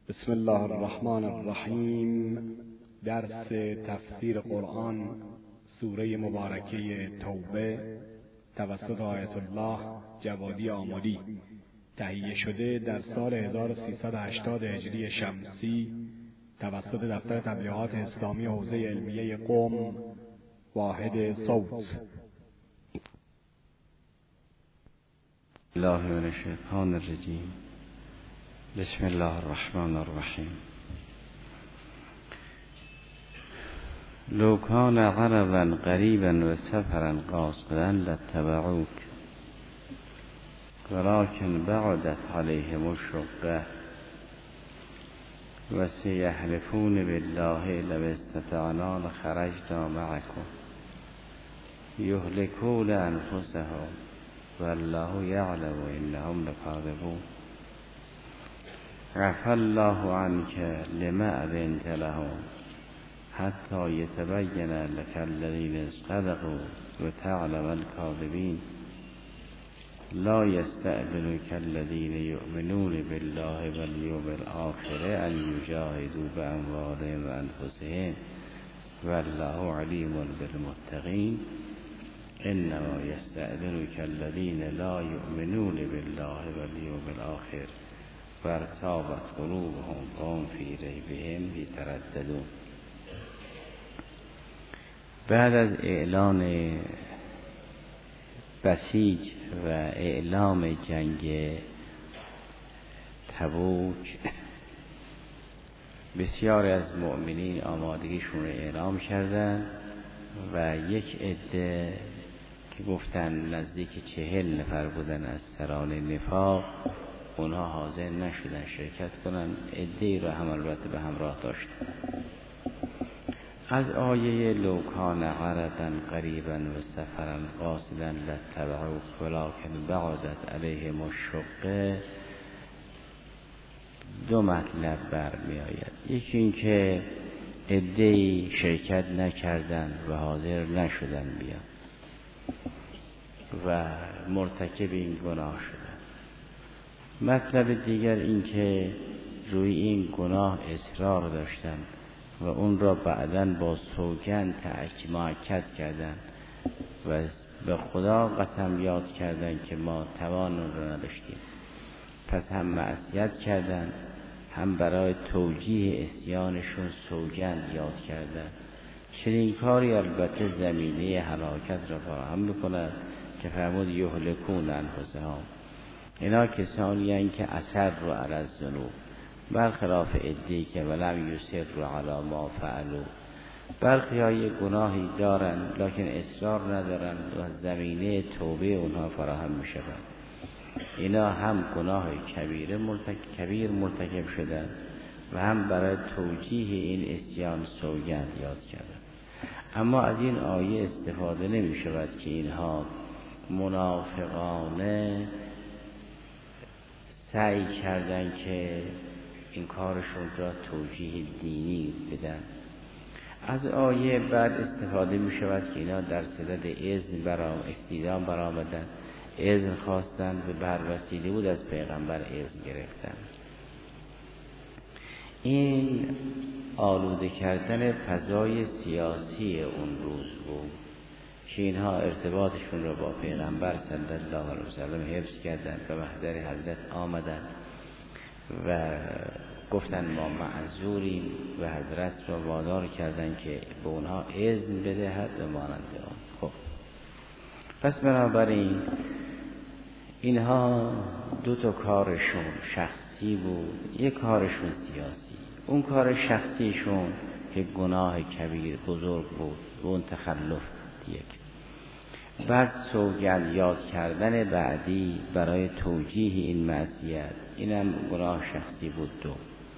بسم الله الرحمن الرحیم. درس تفسیر قرآن سوره مبارکه توبه توسط آیت الله جوادی آملی، تهیه شده در سال 1380 هجری شمسی توسط دفتر تبلیغات اسلامی حوزه علمیه قم، واحد صوت. الله من الشیطان الرجیم. بسم الله الرحمن الرحیم. لو کان عربا قریبا و سفرا قاصدا لاتبعوک ولكن بعدت عليهم الشقة و سیحلفون بالله لو استطعنا لخرجنا معكم یهلكون انفسهم والله یعلم انهم لکاذبون عفا الله عنك لما أذنت لهم حتى يتبين لك الذين صدقوا وتعلم الكاذبين لا يستأذنك الذين يؤمنون بالله واليوم الآخر أن يجاهدوا بأموالهم وأنفسهم والله عليم بالمتقين إنما يستأذنك الذين لا يؤمنون بالله واليوم الآخر فارتابت قلوبهم وهم في ریبهم یترددون. بعد از اعلان بسیج و اعلام جنگ تبوک، بسیاری از مؤمنین آمادگیشون رو اعلام کردن و یک عده که گفتن نزدیک 40 نفر بودن از سران نفاق، اونها حاضر نشدن شرکت کنن. عده‌ای را هم البته به همراه داشتن. از آیه لو کان عربا قریبا و سفرا قاصدا لاتبعوک ولکن بعدت علیهم الشقة دو مطلب برمی آید. یکی این که عده‌ای شرکت نکردن و حاضر نشدن بیان و مرتکب این گناه شدن. مطلب دیگر این که روی این گناه اصرار داشتن و اون را بعداً با سوگند مؤکد کردن و به خدا قسم یاد کردن که ما توان اون را نداشتیم. پس هم معصیت کردن، هم برای توجیه عصیانشون سوگند یاد کردن. چنین کاری البته زمینه هلاکت را فراهم می‌کند که فرمود یهلکون انفسهم. اینا کسانی هستند که اثر رو علی الذنوب، برخلاف عده‌ای که ولم یصروا علی ما فعلوا، برخی‌ها یک گناهی دارن لکن اصرار ندارن و زمینه توبه اونها فراهم می شود. اینا هم گناه کبیر مرتکب شدن و هم برای توجیه این عصیان سوگند یاد کردن. اما از این آیه استفاده نمی شود که اینها منافقانه سعی کردن که این کارشون را توجیه دینی بدن. از آیه بعد استفاده می شود که اینا در صدد استیدام برآمدن، اذن خواستن و بر وسیله بود از پیغمبر اذن گرفتن. این آلوده کردن فضای سیاسی اون روز بود که اینها ارتباطشون را با پیغمبر صلی الله علیه وسلم حفظ کردن و محضر حضرت آمدن و گفتن ما معذوریم و حضرت را وادار کردن که به اونها اذن بدهد و مانند آن. خب پس بنابراین اینها دو تا کارشون شخصی بود، یک کارشون سیاسی. اون کار شخصیشون که گناه کبیر بزرگ بود و اون تخلف یک. بعد سوگند یاد کردن بعدی برای توجیه این معصیت، اینم گناه شخصی بود. دو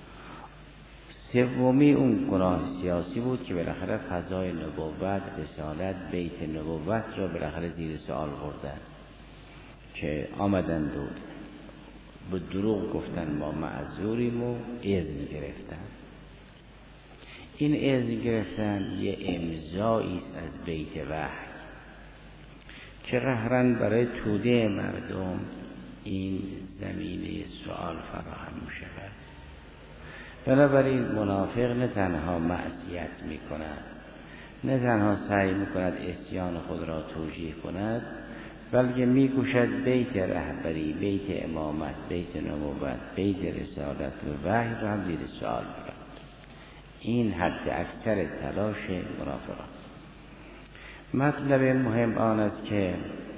سومی اون گناه سیاسی بود که بالاخره فضای نبوت، رسالت، بیت نبوت را بالاخره زیر سوال بردن که آمدن دود به دروغ گفتن ما معذوریم و اذن گرفتن. این اذن گرفتن یه امضایی است از بیت وحی که قهرن برای توده مردم این زمینه سوال فراهم می شود. بنابراین منافق نه تنها معصیت می کند، نه تنها سعی می کند عصیان خود را توجیه کند، بلکه می کوشد بیت رهبری، بیت امامت، بیت نبوت، بیت رسالت و وحی را هم زیر سوال می‌برد. این حد اکثر تلاش منافقان. مطلب مهم آن است که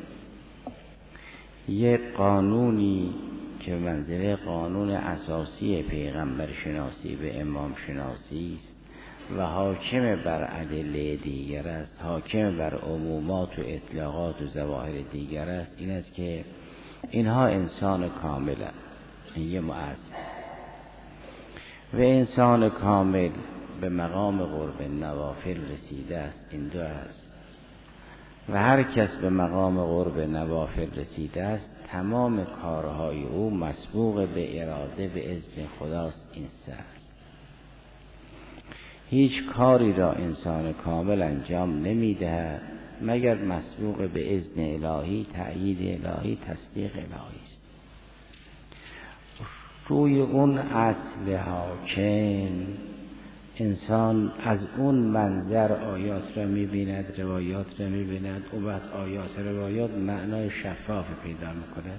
یک قانونی که منزله قانون اساسی پیغمبر شناسی و امام شناسی است و حاکم بر ادله دیگر است، حاکم بر عمومات و اطلاقات و ظواهر دیگر است، این است که اینها انسان کاملند. این یه مؤثر و انسان کامل به مقام قرب نوافل رسیده است. این دو است و هر کس به مقام قرب نوافل رسیده است تمام کارهای او مسبوق به اراده به اذن خداست. این سه است. هیچ کاری را انسان کامل انجام نمی‌دهد مگر مسبوق به اذن الهی، تأیید الهی، تصدیق الهی است. روی اون اصل حاکم انسان از اون منظر آیات را می‌بیند، روایات را می‌بیند، و بعد آیات روایات معنای شفاف پیدا می‌کند.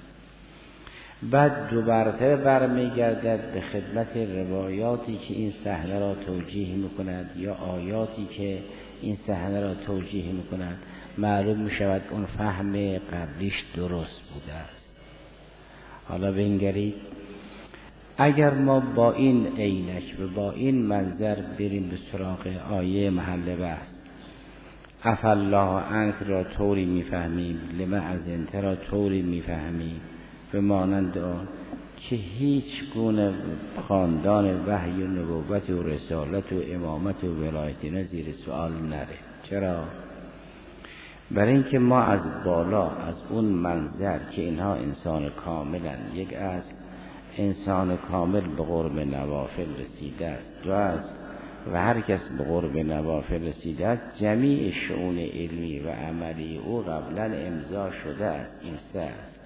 بعد دو مرتبه برمیگردد به خدمت روایاتی که این صحنه را توجیه می‌کند یا آیاتی که این صحنه را توجیه می‌کند. معلوم می‌شود اون فهم قبلیش درست بوده است. حالا بنگرید، اگر ما با این عینک و با این منظر بریم به سراغ آیه محل بحث، عفا الله عنک را طوری می‌فهمیم، لما اذنت را طوری می‌فهمیم به مانند آن که هیچ گونه خاندان وحی و نبوت و رسالت و امامت و ولایت اینا زیر سوال نره. چرا؟ برای اینکه ما از بالا از اون منظر که اینها انسان کاملن، یک از انسان کامل به قرب نوافل رسیده است، دو است و هر کس به قرب نوافل رسیده است جمیع شؤون علمی و عملی او قبلا امضا شده است. این سه است.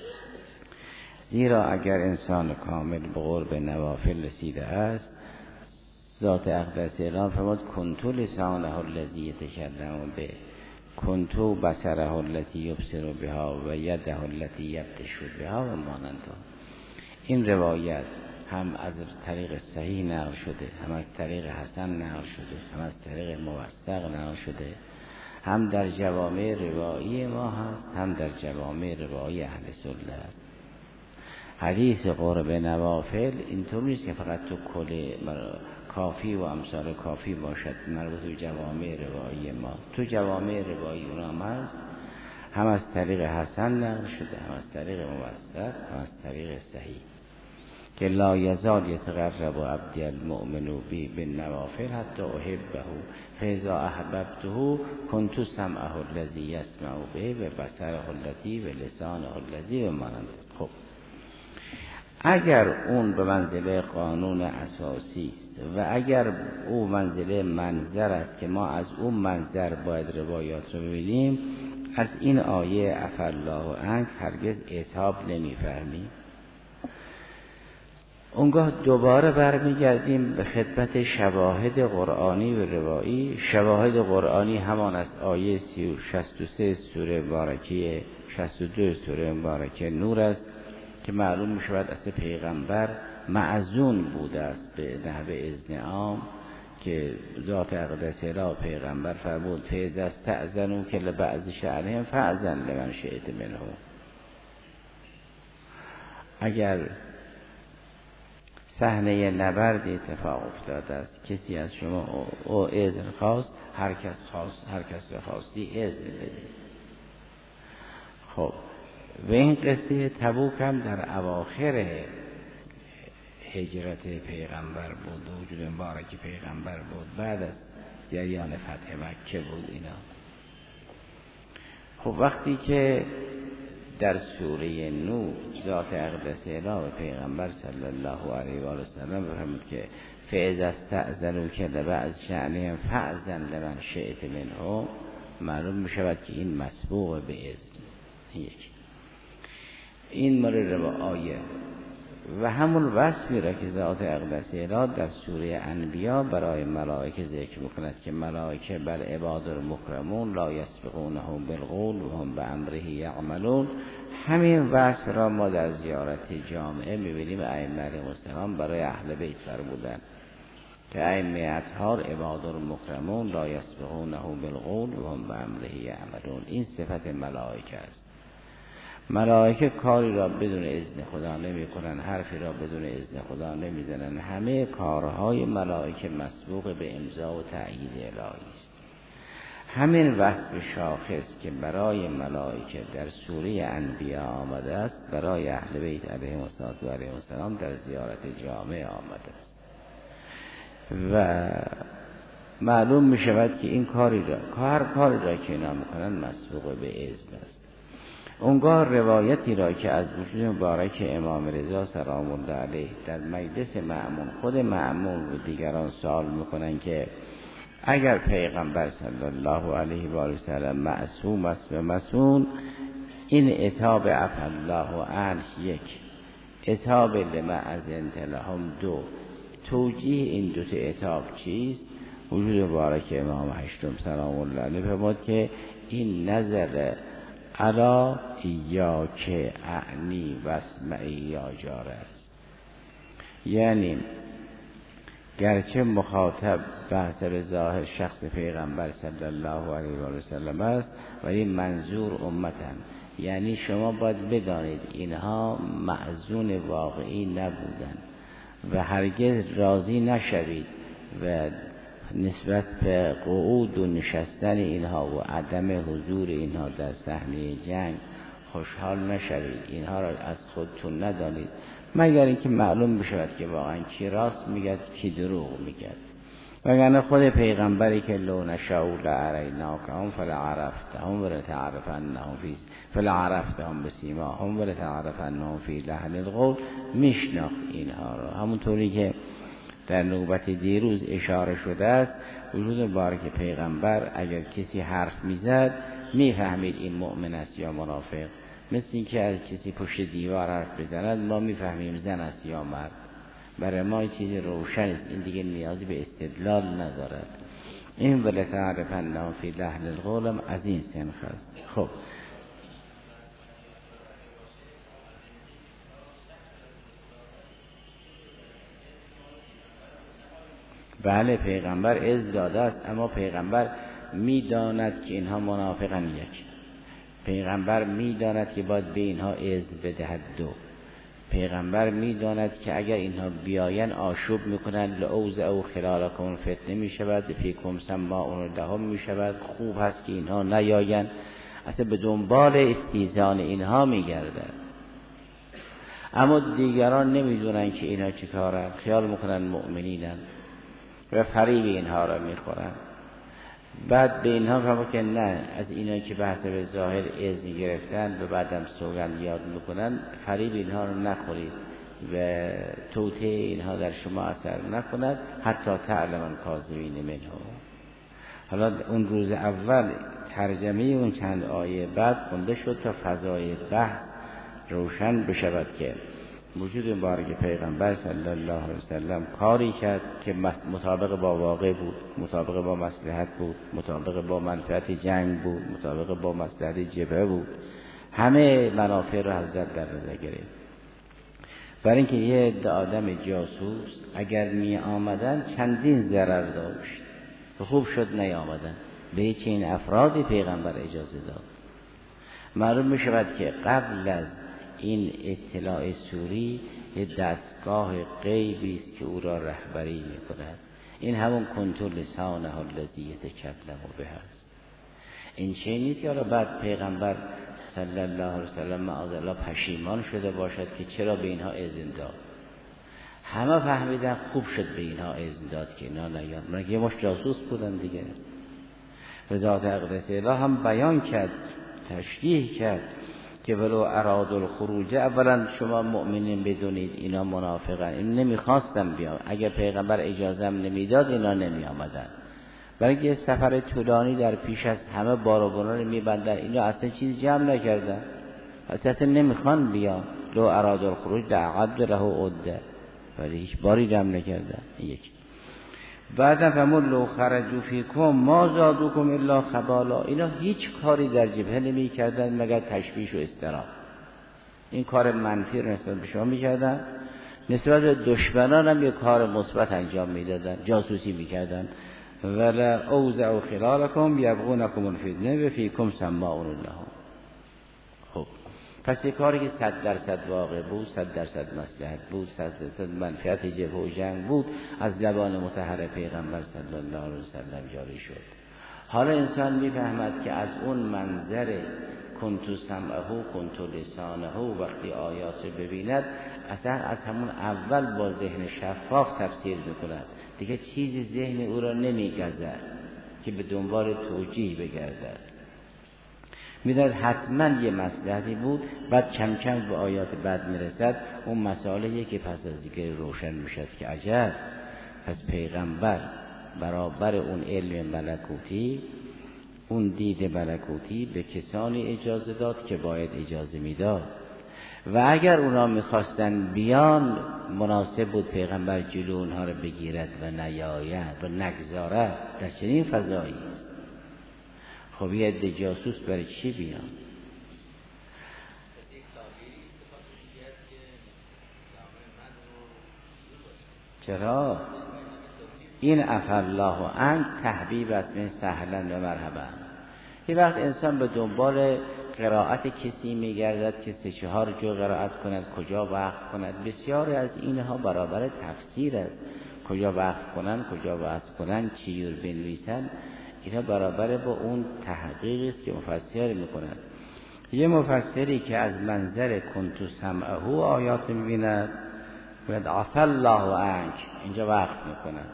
زیرا اگر انسان کامل به قرب نوافل رسیده است، ذات اقدس اعلام فرمود کنتو لسانه الذی یتکلم به، کنتو بصره التی یبصر بها و یده التی یبطش بها و مانند. این روایت هم از طریق صحیح نقل شده، هم از طریق حسن نقل شده، هم از طریق موثق نقل شده، هم در جوامع روایی ما هست، هم در جوامع روایی اهل سنت. حدیث قرب نوافل اینطور نیست که فقط تو کل کافی و امثال کافی باشد، مربوط به جوامع روایی ما. تو جوامع روایی اونام هست، هم از طریق حسن نقل شده، هم از طریق موثق، هم از طریق صحیح، که لا یزال یتقرب عبدی المؤمن بی بالنوافل حتی احبه فاذا احببته کنت سمعه الذی یسمع به و بصره الذی و لسانه الذی و مانند. خب اگر اون به منزله قانون اساسی است و اگر او منزله منظر است که ما از اون منظر باید روایات رو ببینیم، از این آیه عفا الله عنک هرگز عتاب نمیفهمیم. اونگاه دوباره برمیگردیم به خدمت شواهد قرآنی و روایی. شواهد قرآنی همان از آیه 63 سوره مبارکه 62 سوره مبارکه نور است که معلوم می شود اصل پیغمبر معزون بوده است به نحو اذن عام، که ذات اقدس اله پیغمبر فرمود فاذا استأذنوک لبعض شأنهم فأذن لمن شئت منهم. اگر صحنه نبرد اتفاق افتاده است، کسی از شما او اذن خواست، هر کس خواستی اذن بده. خب و این قصه تبوک هم در اواخر هجرت پیغمبر بود، وجود مبارک پیغمبر بود، بعد از جریان فتح مکه بود اینا. خب وقتی که در سوره نور ذات اقدس اله پیغمبر صلی الله علیه و آله و سلم فرمود که فاذا استأذنوک لبعض شأنهم فأذن لمن شئت منهم، معلوم میشود که این مسبوق به اذن. این مورد رو آیه و همون وصفی را که ذات اقدس الهی در سوره انبیا برای ملائکه ذکر میکند که ملائکه بر عباد المکرمون لا یسبقونه بالقول و هم بامره یعملون، همین وصف را ما در زیارت جامعه میبینیم ائمه علیهم السلام برای اهل بیت فرمودند که ائمه اطهار عباد المکرمون لا یسبقونه بالقول و هم بامره یعملون. این صفت ملائکه است. ملائکه کاری را بدون اذن خدا نمی کنن، حرفی را بدون اذن خدا نمی زنن. همه کارهای ملائکه مسبوق به امضا و تأیید الهی است. همین وصف شاخص که برای ملائکه در سوره انبیا آمده است برای اهل بیت علیهم السلام در زیارت جامع آمده است و معلوم می شود که این هر کاری را که اینا میکنن مسبوق به اذن است. اونگاه روایتی را که از وجود مبارک امام رضا سلام الله علیه در مجلس مأمون، خود مأمون و دیگران سوال میکنن که اگر پیغمبر صلی الله علیه و آله و سلم معصوم است و مسئول، این عتاب عفی الله عنه یک، عتاب لما اذنت لهم دو، توجیه این دو تا عتاب چیست؟ وجود مبارک امام هشتم سلام الله علیه فرمود که این نظر الا یا که اعنی واسمعی یا جاره است. یعنی گرچه مخاطب به حسب ظاهر شخص پیغمبر صلی الله علیه و سلم است ولی منظور امتن، یعنی شما باید بدانید اینها معزون واقعی نبودن و هرگز راضی نشوید و نسبت به قعود و نشستن اینها و عدم حضور اینها در صحنه جنگ خوشحال نشوید، اینها را از خودتون ندانید مگر اینکه معلوم بشود که واقعا کی راست میگه کی دروغ میگه. وگرنه خود پیغمبری که لو نشاء لاریناکهم فلعرفتهم ولتعرفنهم فی فلعرفتهم بسیماهم ولتعرفنهم فی لحن القول، میشناخت اینها را. همونطوری که در نوبت دیروز اشاره شده است، وجود مبارک پیغمبر اگر کسی حرف میزد میفهمید این مؤمن است یا منافق، مثل اینکه از کسی پشت دیوار حرف بزند ما میفهمیم زن است یا مرد. برای ما چیز روشن است، این دیگه نیازی به استدلال ندارد. این ولتعرفنهم فی لحن القول از این سنخ است. خب بله پیغمبر اذن داده است، اما پیغمبر میداند که اینها منافقن. یک، پیغمبر میداند که باید به اینها اذن بدهد. دو، پیغمبر میداند که اگر اینها بیاین آشوب میکنن لعوضعوا خلالکم فتنه میشود، فیکم سماعون لهم میشود، خوب هست که اینها نیاین. اصلا به دنبال استیزان اینها میگردد. اما دیگران نمیدونن که اینها چی کارن، خیال میکنن مؤمنینن و فریب اینها را میخورن. بعد به اینها فهمه که نه، از اینا که به حسب ظاهر اذن گرفتن و بعدم سوگند یاد میکنن، فریب اینها رو نخورید و توطئه اینها در شما اثر نکند حتی تعلمن کاذبین منه. حالا اون روز اول ترجمه اون چند آیه بعد خونده شد تا فضای بحث روشن بشود که وجود مبارک پیغمبر صلی الله علیه وسلم کاری کرد که مطابق با واقع بود، مطابق با مصلحت بود، مطابق با منفعت جنگ بود، مطابق با مصلحت جبهه بود. همه منافع رو حضرت در نظر گرفت. برای اینکه یه آدم جاسوس اگر می آمدن چندین ضرر داشت و خوب شد نیامدن. به چین افرادی پیغمبر اجازه داد. معلوم می شود که قبل از این اطلاع سوری یه دستگاه غیبی است که او را رهبری می‌کند. این همون کنترل لسانه الذی یتکلم به است. این چه نیست که بعد پیغمبر صلی الله علیه وسلم معاذالله پشیمان شده باشد که چرا به اینها اذن داد. همه فهمیدن خوب شد به اینها اذن داد که اینا نیان، مگر یه مش جاسوس بودن دیگه. و ذات اقدس الهی هم بیان کرد، تشریح کرد که ولو اراد الخروج، اولا شما مؤمنین بدونید اینا منافقن، این نمیخواستن بیان. اگر پیغمبر اجازه هم نمیداد اینا نمی آمدن. برای که سفر طولانی در پیش از همه بار و گناه میبندن، اینا اصلا چیز جمع نکردن، اصلا نمیخوان بیان، لو اراد الخروج لأعد له عده، ولی هیچ باری جمع نکردن. یک بعدم فرمود لو خرجوا فیکم ما زادوکم الا خبالا، اینا هیچ کاری در جبهه نمی کردن مگر تشویش و اضطراب. این کار منفی رو نسبت به شما میکردن، نسبت به دشمنان هم یه کار مثبت انجام میدادن، جاسوسی میکردن. ولا اوزعوا خلالکم یبغونکم الفتنه و فیکم سماعون لهم. خب پس یه کاری که 100% واقع بود، 100% مصلحت بود، 100% منفعت جبهه و جنگ بود، از زبان مطهر پیغمبر صلی الله علیه وسلم جاری شد. حالا انسان میفهمد که از اون منظر کنتو سمعه کنتو لسانه وقتی آیات رو ببیند، اصلا از همون اول با ذهن شفاف تفسیر میکند، دیگه چیزی ذهن او را نمیگذد که به دنبال توجیه بگردد. میداد حتما یه مصلحتی بود، بعد کم کم به آیات بعد میرسد، اون مسائله که پس از دیگه روشن میشد که عجب، پس پیغمبر برابر اون علم ملکوتی، اون دید ملکوتی به کسانی اجازه داد که باید اجازه میداد، و اگر اونا میخواستن بیان مناسب بود پیغمبر جلو اونها رو بگیرد و نیاید و نگذارد. در چنین فضایی است. خب یه عده جاسوس برای چی بیان؟ چرا؟ این عفا الله عنک تحبیب است من سهلا و مرحبا. یه وقت انسان به دنبال قرائت کسی میگردد که 3-4 جو قرائت کند، کجا وقف کند. بسیاری از اینها برابر تفسیر است. کجا وقف کنند، کجا وقف کنند، چی رو بنویسند، اینا برابر با اون تحقیقی است که مفسر میکند. یه مفسری که از منظر کنتو سمعه آیات میبیند، باید عفا الله عنک اینجا وقف میکند.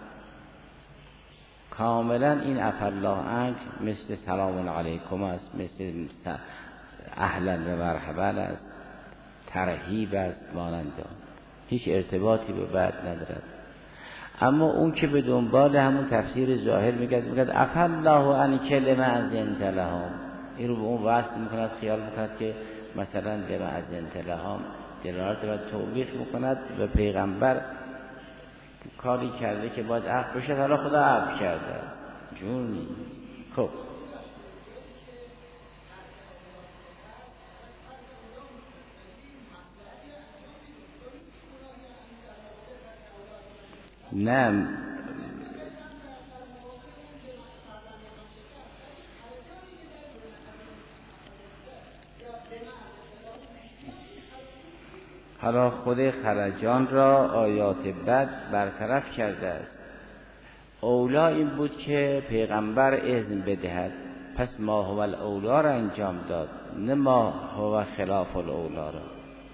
کاملا این عفا الله عنک مثل سلام علیکم است، مثل اهلا و مرحبا است، ترحیب است، مانند هیچ ارتباطی به بعد ندارد. اما اون که به دنبال همون تفسیر ظاهر میگه عفا الله عنک لما اذنت لهم، این رو به اون وصل میکند، خیال میکند که مثلا لما اذنت لهم دلالت و توبیخ میکند و پیغمبر کاری کرده که باید عفو بشه، حالا خدا عفو کرده. جون نیست. خب نه، حالا خود خرجان را آیات بد برطرف کرده است. اولا این بود که پیغمبر اذن بدهد، پس ما هو الاولا را انجام داد، نه ما هو خلاف الاولا را،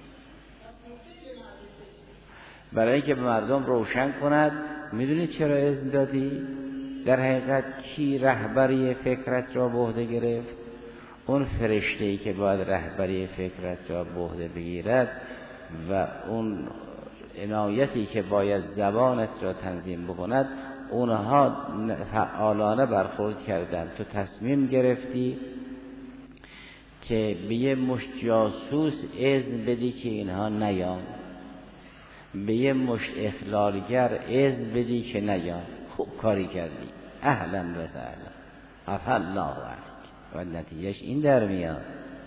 برای اینکه به مردم روشن کند. میدونید چرا اذن دادی؟ در حقیقت کی رهبری فکرت را به عهده گرفت؟ اون فرشته‌ای که باید رهبری فکرت را به عهده بگیرد و اون عنایتی که باید زبانت را تنظیم بکند، اونها فعالانه برخورد کردند. تو تصمیم گرفتی که به یه مشت جاسوس اذن بدی که اینها نیان، به یه مشت اخلالگر اذن بدی که نیان. خوب کاری کردی، اهلا و سهلا، عفا الله عنک. و نتیجهش این در میاد.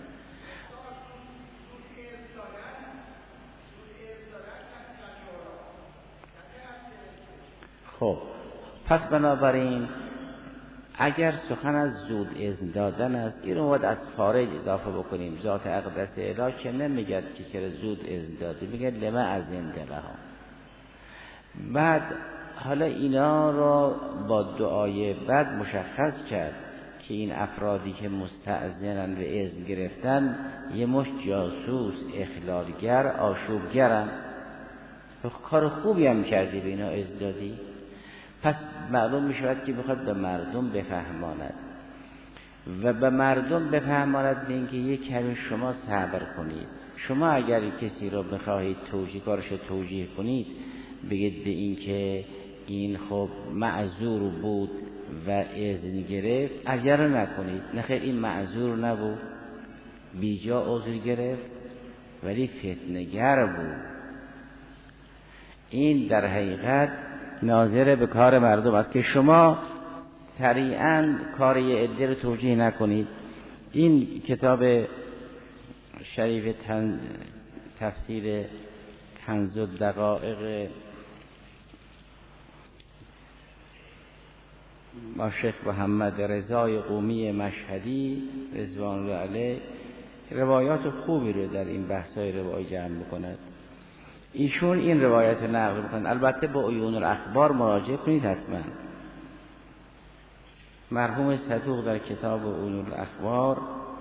خب پس بنابراین اگر سخن از زود اذن دادن است، این رو باید از خارج اضافه بکنیم. ذات اقدس الهی که نمیگه که چرا زود اذن دادی، میگه لما اذنت لهم. بعد حالا اینا را با دعای بعد مشخص کرد که این افرادی که مستأذنن و اذن گرفتن یه مشت جاسوس، اخلالگر، آشوبگرن. کار خوبی هم کردی به اینا اذن دادی. پس معلوم می شود که بخواد به مردم بفهماند و به مردم بفهماند به اینکه یک کمی شما صبر کنید. شما اگر کسی را بخواهید کارش توجیه کنید، بگید به اینکه این خب معذور بود و اذن گرفت، اجر نکنید. نخیر، این معذور نبود، بیجا عذر گرفت، ولی فتنه‌گر بود. این در حقیقت ناظر به کار مردم است که شما سریعاً کار یه عده رو توجیه نکنید. این کتاب شریف تفسیر کنز الدقایق با شیخ محمد رضای قومی مشهدی رضوان الله علیه روایات خوبی رو در این بحث‌های روایی جمع می‌کند. ایشون این روایت نقل می‌کنند. البته با عیون الاخبار مراجعه کنید حتما. مرحوم صدوق در کتاب عیون الاخبار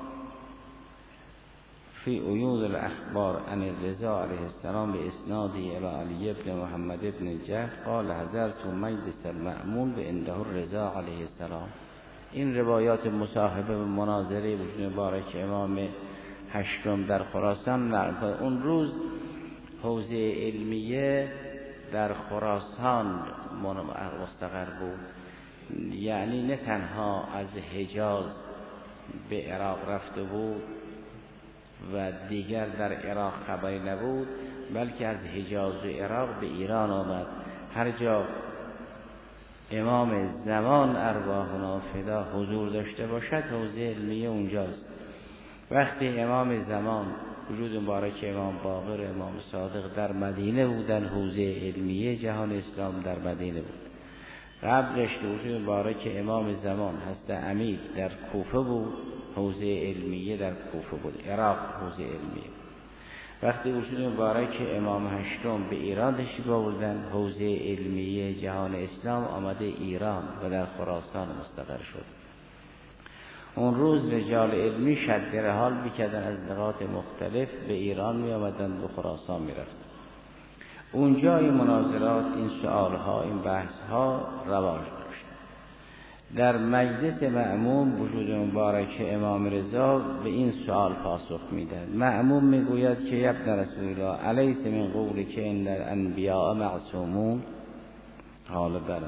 فی عیون الاخبار عن رضا علیه السلام به اسنادی الی علی ابن محمد ابن جعفر قال حضرت مجلس المأمون به عنده رضا علیه السلام. این روایات مصاحبه و مناظره وجود مبارک امام هشتم در خراسان نقل کرد. اون روز حوزه علمیه در خراسان مستقر بود، یعنی نه تنها از حجاز به عراق رفته بود و دیگر در عراق خبری نبود، بلکه از حجاز و عراق به ایران آمد. هر جا امام زمان ارواحنا فدا حضور داشته باشد حوزه علمیه اونجاست. وقتی امام زمان وجود مبارک امام باقر امام صادق در مدینه بودن، حوزه علمیه جهان اسلام در مدینه بود. قبلش وجود مبارک امام زمان حضرت امیر در کوفه بود، حوزه علمیه در کوفه بود، عراق حوزه علمیه. وقتی وجود مبارک امام هشتم به ایران تشریف آوردن، حوزه علمیه جهان اسلام آمده ایران و در خراسان مستقر شد. اون روز رجال علمی شد رحال می‌کردن، از نقاط مختلف به ایران می آمدن و خراسان می رفتن. اونجا این مناظرات، این سؤالها، این بحثها رواج داشت. در مجلس مأمون وجود مبارک امام رضا به این سؤال پاسخ میدهد. مأمون میگوید که ابن رسول الله الیس من قولی که ان الانبیاء معصومون؟ قال بلی.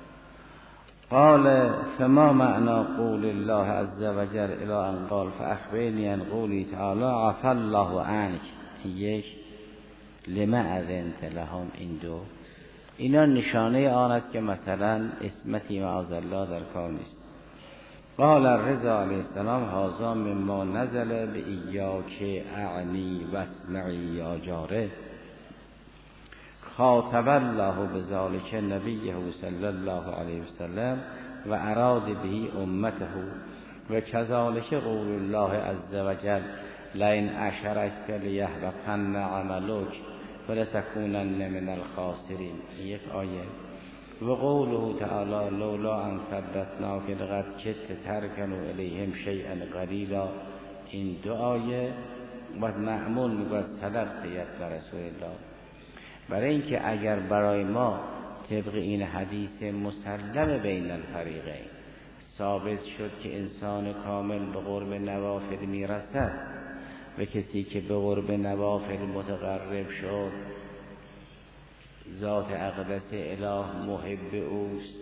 قال فما معنى قول الله عز وجل الى ان قال فاخبرني عن قوله تعالی عفا الله عنك؟ یک لما اذنت لهم. این دو اینا نشانه آن است که مثلا اسمتی معاذالله در کار نیست. قال رضا علیه السلام هذا مما نزل به ایاک اعنی واسمعی یا جاره. خاطب الله بذلك نبیه صلی الله علیه وسلم و اراد به امته و کذالک قول الله عز وجل لئن اشرکت لیحبطن عملک ولتكونن من الخاسرین. یک آیه. و قوله تعالی لولا ان ثبتناک لقد کدت ترکنوا الیهم شیئا قلیلا. این دو آیه. و مأمون میگوید صدقت یا رسول الله. برای اینکه اگر برای ما طبق این حدیث مسلم بین الفریقین ثابت شد که انسان کامل به قرب نوافل میرسد و کسی که به قرب نوافل متقرب شد ذات اقدس اله محب اوست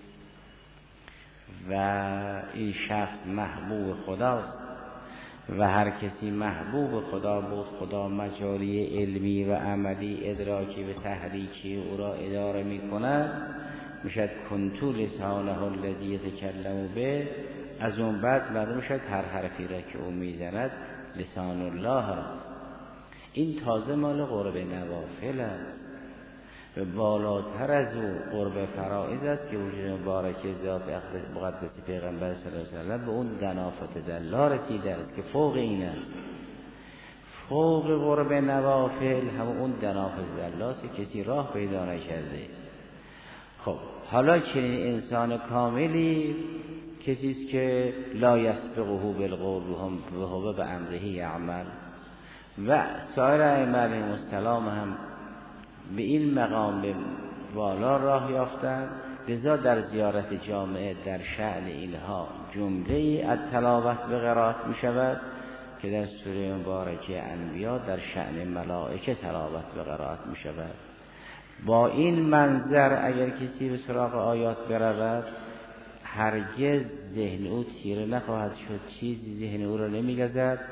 و این شخص محبوب خداست و هر کسی محبوب خدا بود خدا مجاری علمی و عملی ادراکی و تحریکی او را اداره می کند. میشد کنتو لسانه الذی یتکلم به. از اون بعد معلوم میشد هر حرفی را که او میزند لسان الله است. این تازه مال قرب نوافل است و بالاتر از او قرب فرائض است که وجود مبارک ذات مقدس پیغمبر صلی الله علیه و سلم به اون دنافت دلا رسیده است که فوق این است. فوق قرب نوافل همون اون دنافت دلا است که کسی راه پیدا نکرده. خب حالا چنین انسان کاملی کسی است که لا یسبقه بالقول و هو بامره یعمل و سایر ائمه علیهم السلام هم به این مقام به بالا راه یافتند. لذا در زیارت جامعه در شأن اینها جمله از تلاوت به قرائت می شود که در سوره مبارکه انبیا در شأن ملائکه تلاوت به قرائت می شود. با این منظر اگر کسی به سراغ آیات برود هرگز ذهن او تیره نخواهد شد، چیزی ذهن او را نمی‌گذرد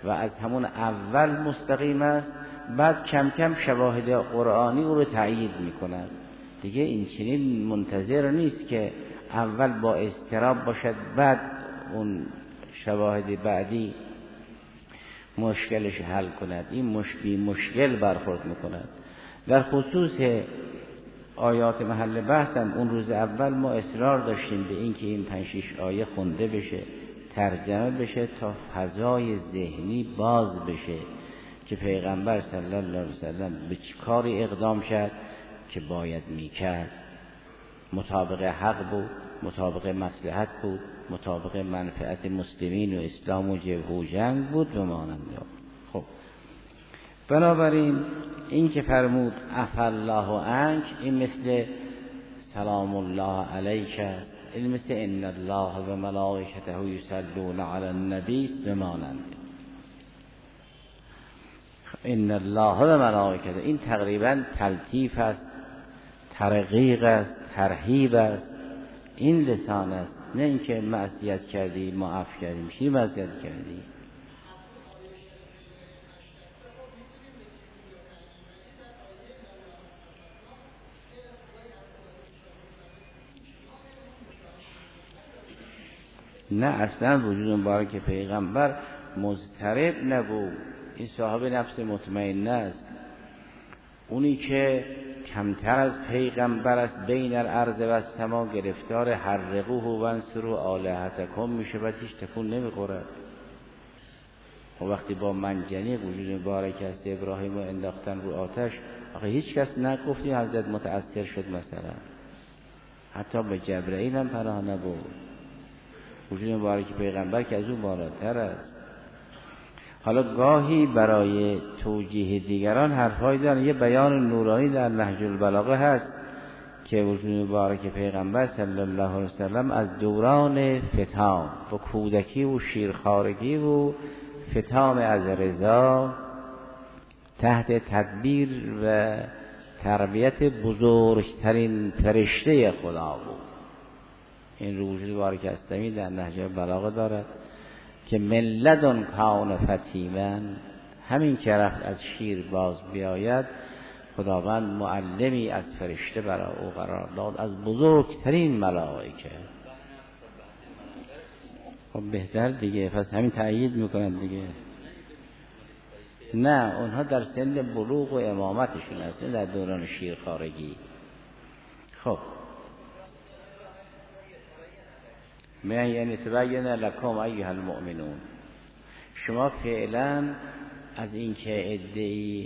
و از همون اول مستقیم است، بعد کم کم شواهد قرآنی او رو تأیید میکنند. دیگه این چنین منتظر نیست که اول با اضطراب باشد بعد اون شواهد بعدی مشکلش حل کند. این مشکل برخورد میکند. در خصوص آیات محل بحثم اون روز اول ما اصرار داشتیم به این که این 5-6 آیه خونده بشه، ترجمه بشه تا فضای ذهنی باز بشه که پیغمبر صلی الله علیه وسلم به چه کاری اقدام کرد که باید میکرد، مطابق حق بود، مطابق مصلحت بود، مطابق منفعت مسلمین و اسلام و جبهه و جنگ بود و ماننده. خب بنابراین این که فرمود عفا الله عنک، این مثل سلام الله علیک است، این مثل ان الله و ملائکته یصلون علی النبی و ماننده. ان الله و ملائکته، این تقریبا تلطیف است، ترغیق است، ترهیب است. این لسان است، نه اینکه معصیت کردی ما عفو کردیم. چی معصیت کردی؟ نه اصلا وجود مبارک پیغمبر مضطرب نبود. این صاحب نفس مطمئن است. اونی که کمتر از پیغمبر است بین الارض و السما، گرفتار حرقوه و انصروا آلهتکم میشه و هیچ تکون نمیخورد. و وقتی با منجنیق وجود مبارک است ابراهیم رو انداختن رو آتش، آخه هیچ کس نگفتی حضرت متأثر شد مثلا، حتی به جبرائیل هم پناه نبود. وجود مبارک پیغمبر که از اون بالاتر است. حالا گاهی برای توجیه دیگران حرفایی دارن. یه بیان نورانی در نهج البلاغه هست که وجود مبارک پیغمبر صلی الله علیه وسلم از دوران فتام و کودکی و شیرخوارگی و فتام از رضا تحت تدبیر و تربیت بزرگترین فرشته خدا بود. این رو وجود مبارک اسلامی در نهج البلاغه دارد که من لدن کان فتیمن، همین که رفت از شیر باز بیاید خداوند معلمی از فرشته برای او قرار داد، از بزرگترین ملائکه. خب بهتر دیگه، پس همین تأیید میکنن دیگه. نه اونها در سن بلوغ و امامتشون هست، در دوران شیرخوارگی. خب من یعنی تبین لکم ایها المؤمنون، شما فعلا از اینکه عده‌ای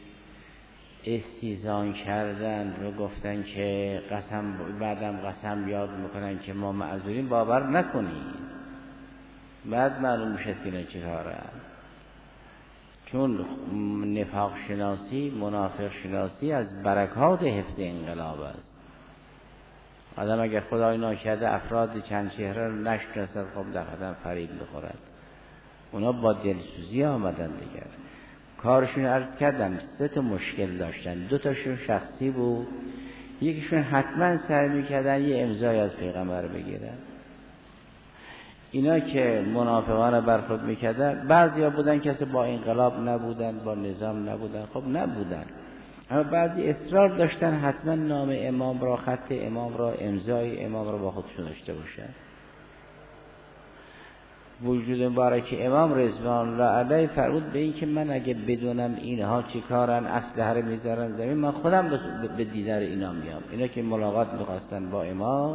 استیزان کردن و گفتن که قسم، بعدم قسم یاد میکنن که ما معذورین، باور نکنید. بعد معلوم میشه که اینا چه کاره. چون نفاق شناسی، منافق شناسی از برکات حفظ انقلاب است. آدم اگر خدای ناکرده افراد چند چهره رو نشناسد، خب در خطر فریب بخورد. اونا با دلسوزی آمدن دیگر. کارشون عرض کردم 3 مشکل داشتن. 2 تاشون شخصی بود، یکیشون حتما سعی میکردن یه امضای از پیغمبر بگیرن. اینا که منافقانه برخورد میکردن، بعضیا بودن کسی با انقلاب نبودن، با نظام نبودن، خب نبودن، اما بعضی اصرار داشتن حتما نام امام را، خط امام را، امضای امام را با خودشون داشته باشن. وجود مبارک امام رضوان الله علیه فرمود به این که من اگه بدونم اینها چی کارن، اسلحه رو میذارن زمین، من خودم به دیدار اینا میام. اینا که ملاقات میخواستن با امام،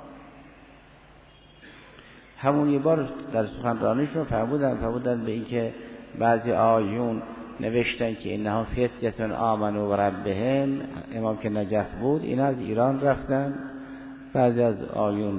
همون یه بار در سخنرانیشون فرمودن به این که بعضی آیون نوشتن که اینها فتیه آمنوا و ربهم، امام که نجف بود اینا از ایران رفتن. بعضی از آیون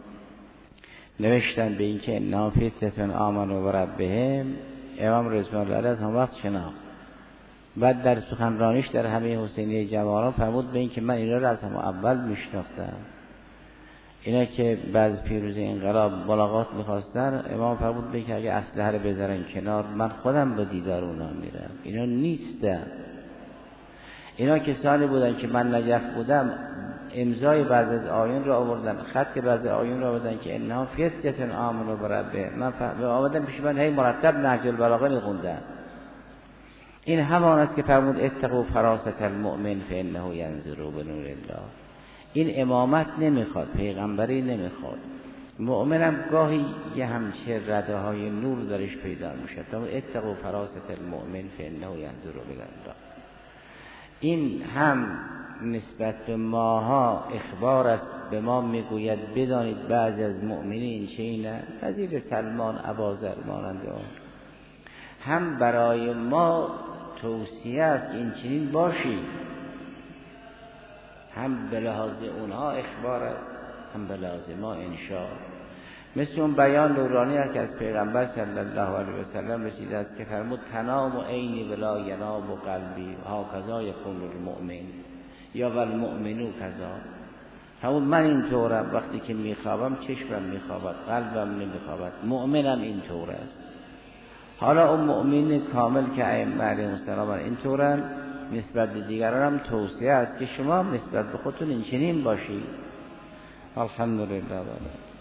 نوشتن به این که اینها فتیه آمنوا و ربهم، امام رضوان الله علیه هم وقت شناخت. بعد در سخنرانیش در همه حسینیه جوانان فرمود به این که من اینا را از هم اول میشناختم. اینا که بعد پیروز انقلاب ملاقات میخواستن، امام فرمود به که اگه اسلحه رو بذارن کنار، من خودم به دیدار اونا میرم. اینا نیستن. اینا کسانی بودن که من نجف بودم، امضای بعض از آیون را آوردن، خط بعض آیون را آوردن که انها فتیه آمنوا بربهم. من آوردن پیش من هی مرتب نهج البلاغه میخوندن. این همان است که فرمود اتقوا فراست المؤمن فانه ینظر بنور الله. این امامت نمیخواد، پیغمبری نمیخواد. مؤمنم گاهی یه همچه رده های نور درش پیدا میشه. تا اتقوا فراست المؤمن فانه ینظر بالله. این هم نسبت به ماها اخبار است، به ما میگوید بدانید بعضی از مؤمنین چه اینه، نظیر سلمان، اباذر مانند آن. هم برای ما توصیه است این چنین باشی، هم به لحاظ اونها اخبار است، هم به لحاظ ما انشاء. مثل اون بیان نورانی است که از پیغمبر صلی الله علیه و سلم رسیده است که فرمود تنام عینی ولا ینام قلبی هاکذا یکون المؤمن یا والمؤمنو کذا. همون من اینطورم، وقتی که میخوابم چشمم میخوابد، قلبم نمیخوابد. مؤمنم اینطور است. حالا اون مؤمن کامل که ائمه علیهم السلام اینطورن، نسبت به دیگران هم توصیه است که شما نسبت به خودتون این چنین باشید. الحمدلله.